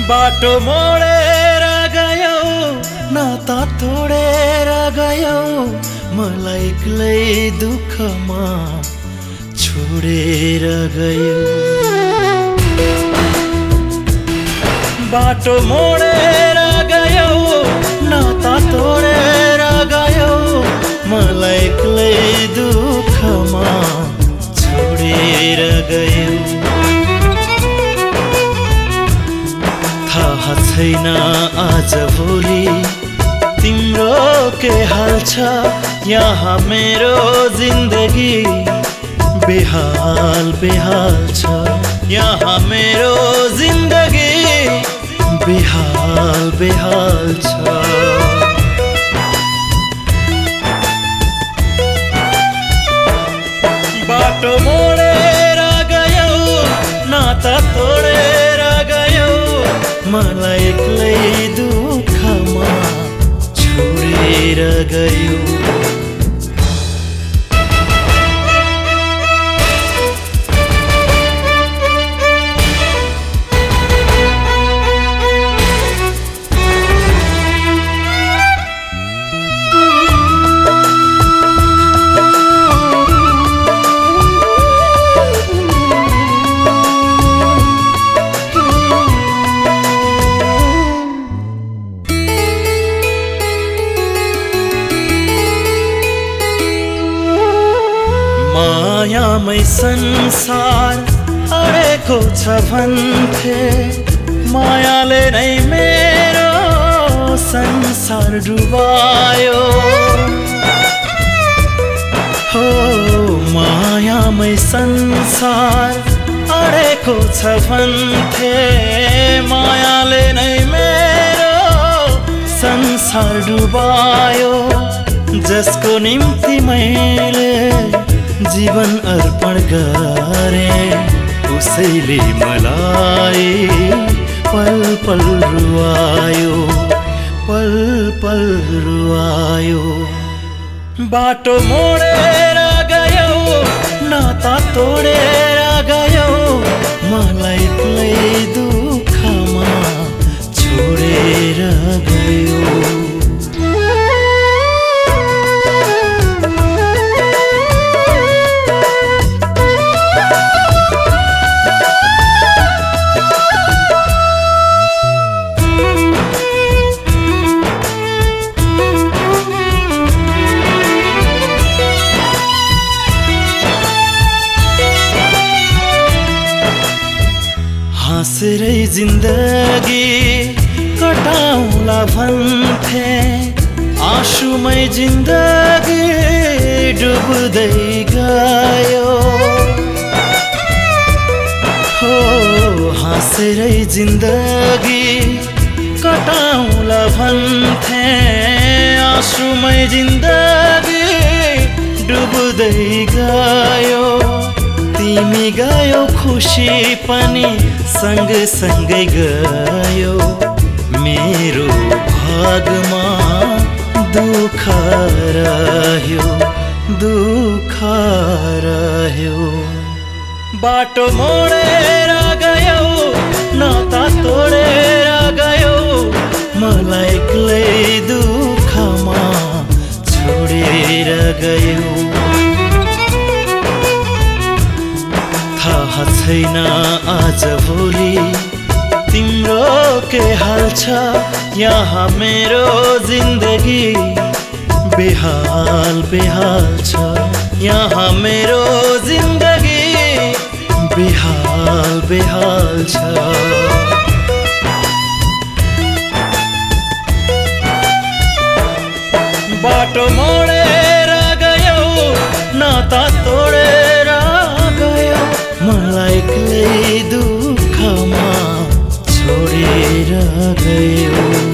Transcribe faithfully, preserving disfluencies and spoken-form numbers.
बाटो मोडेर गयौ नाता तोडेर गयौ मलाई एक्लै दुःखमा छोडेर गयौ। बाटो मोडेर गयौ नाता तोडेर गयौ मलाई एक्लै दुःखमा छोडेर गयौ। थाहा छैन आज भोलि तिम्रो के हाल छ, यहाँ मेरो जिन्दगी बेहाल बेहाल छ, यहाँ मेरो जिन्दगी बेहाल बेहाल छ। बाटो मोडेर गयौ नाता तोडेर गयौ मलाई एक्लै दुःखमा छोडेर गयौ। मायामै संसार अडेको छ भन्थे, मायाले नै मेरो संसार डुबायो। हो मायामै संसार अडेको छ भन्थे, मायाले नै मेरो संसार डुबायो। जसको निम्ति मैले जीवन अर्पण गरे उसैले मलाई पल पल रुवायो, पल पल रुवायो। बाटो मोडेर गयौ नाता तोडेर गयौ मलाई एक्लै दुःखमा छोडेर गयौ। हाँसेरै जिन्दगी कटाउला भन्थे, आँसुमै जिन्दगी डुब्दै गयो। हो हाँसेरै जिन्दगी कटाउला भन्थे, आँसुमै जिन्दगी डुब्दै गयो। तिमी गयो खुसी पनि सँग सँगै गयो, मेरो भागमा दुःख रह्यो दुःख रह्यो। बाटो मोडेर गयौ नाता तोडेर गयौ मलाई एक्लै दुःखमा छोडेर गयौ। थाहा छैन आज भोलि तिम्रो के हाल छ, यहाँ मेरो जिन्दगी बेहाल बेहाल छ, यहाँ मेरो जिन्दगी बेहाल बेहाल छ। बाटो मोडेर गयौ नाता तोडेर गयौ मलाई एक्लै दुःखमा छोडेर गयौ।